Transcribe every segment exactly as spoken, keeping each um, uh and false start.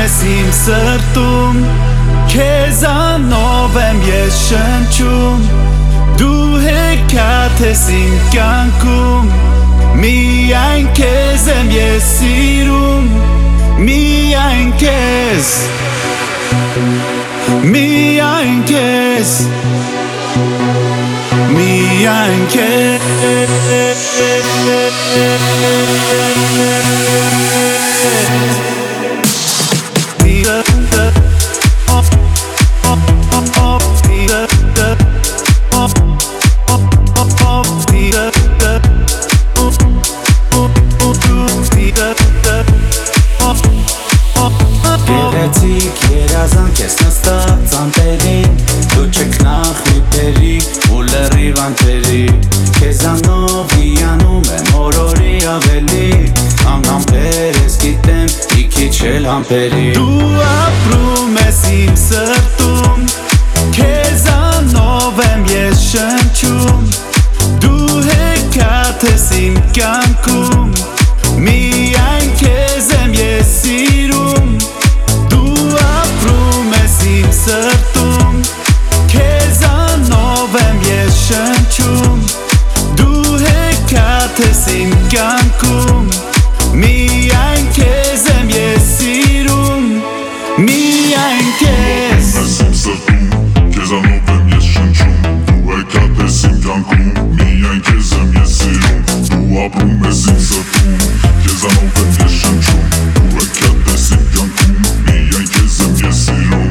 ես իմ սրտում, քեզանով եմ ես շնչում, դու հեքիաթ ես իմ կյանքում, միայն քեզ եմ ես սիրում, միայն քեզ, միայն քեզ, միայն քեզ. Գեղեցիկ երազանք ես նստած անտերին, դու չքնախ միպերի ու լրիվ անտերի, քեզանով հիանում եմ օրորի ավելի, ամնամպեր ես գիտեմ մի քիչ էլ համպերի. Դու ապրում ես իմ սրտում, քեզանով եմ ես շնչում, դու հեքիաթ ես իմ կյանքում, միայն քեզ եմ ես սիրում, սրտում, քեզանով եմ ես շնչում, դու հեքիաթ ես իմ կյանքում, միայն քեզ եմ ես սիրում, միայն քեզ. Իմ սրտում, քեզանով եմ ես շնչում, դու հեքիաթ ես իմ կյանքում, միայն քեզ եմ ես սիրում, դու ապրում ես իմ սրտում, քեզանով եմ ես շնչում, դու հեքիաթ ես իմ կյանքում, միայն քեզ եմ ես սիրում.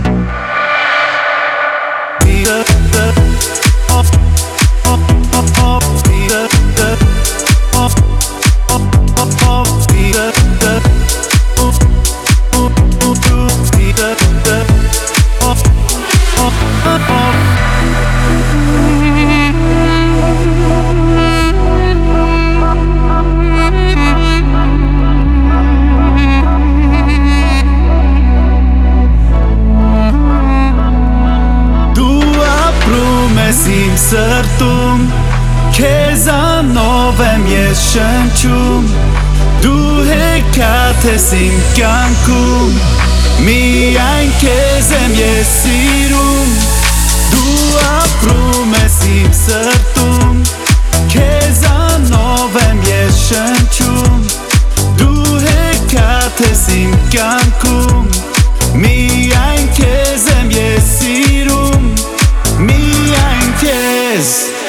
Իմ սրտում, քեզանով եմ ես շնչում, դու հեքիաթ ես իմ կյանքում, միայն քեզ եմ ես սիրում, դու ապրում ես իմ սրտում, քեզանով եմ ես շնչում, դու հեքիաթ ես իմ կյանքում, միայն քեզ եմ ես սիրում, միայն քեզ.